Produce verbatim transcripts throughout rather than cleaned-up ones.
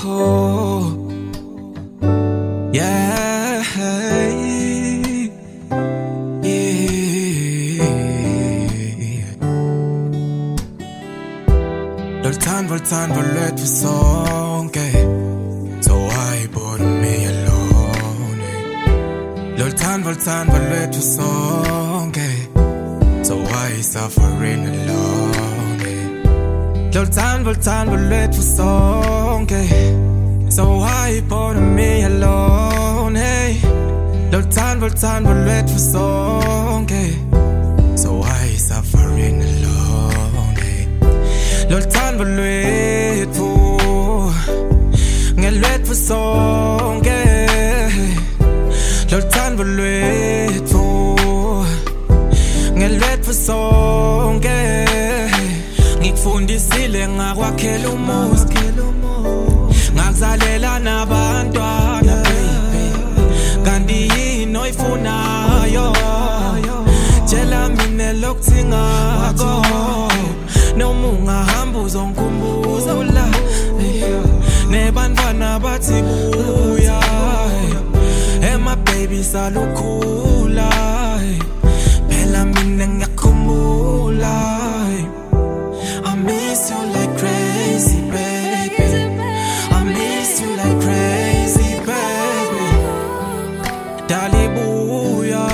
yeah, yeah. Lolthando lolthando lwethu sonke, so why bother me alone? Lolthando lolthando lwethu sonke, so why suffering alone? Lolthando lolthando lwethu sonke, so why bother me alone? Hey, lolthando lolthando lwethu sonke, so why suffering alone? Hey, lolthando lwethu ngelwethu sonke, lolthando lwethu ngelwethu sonke. Ngikufundisile ngakwakhela umuzi, ngakuzalela nabantwana baby, kanti yini oyifunayo? Tshela mina lokuthi ngakho, noma ungahamba uzongikhumbula, nebantwana bathi buya, ema baby salukhula, phela mina ngiyakhumbula. I miss you like crazy, baby. I miss you like crazy, baby. Dalibuya,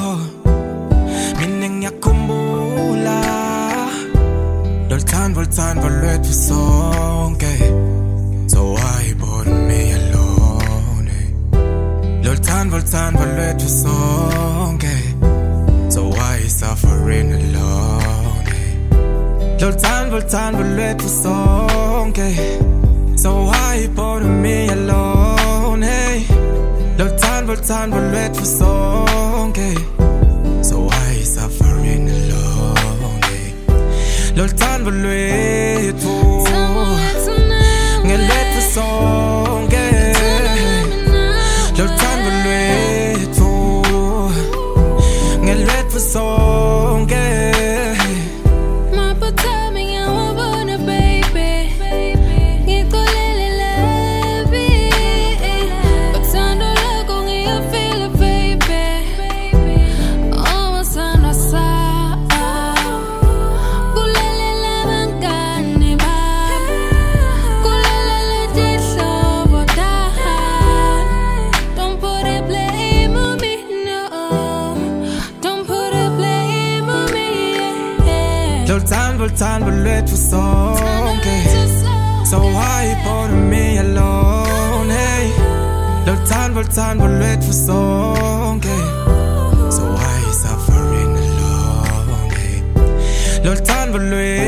mina ngiyakhumbula. Lolthando lolthando lwethu sonke, so why bother me alone? Lolthando lolthando lwethu sonke, so why suffering alone? Lolthando lolthando lwethu sonke, so why bother me alone? Hey, lolthando lolthando lwethu sonke, so why suffering alone? Hey, lolthando lwethu ngelwethu sonke, lolthando lwethu ngelwethu sonke. Lolthando lolthando lwethu sonke, so why bother me alone? Hey, lolthando lolthando lwethu sonke, so why suffering alone? Hey, lolthando lwethu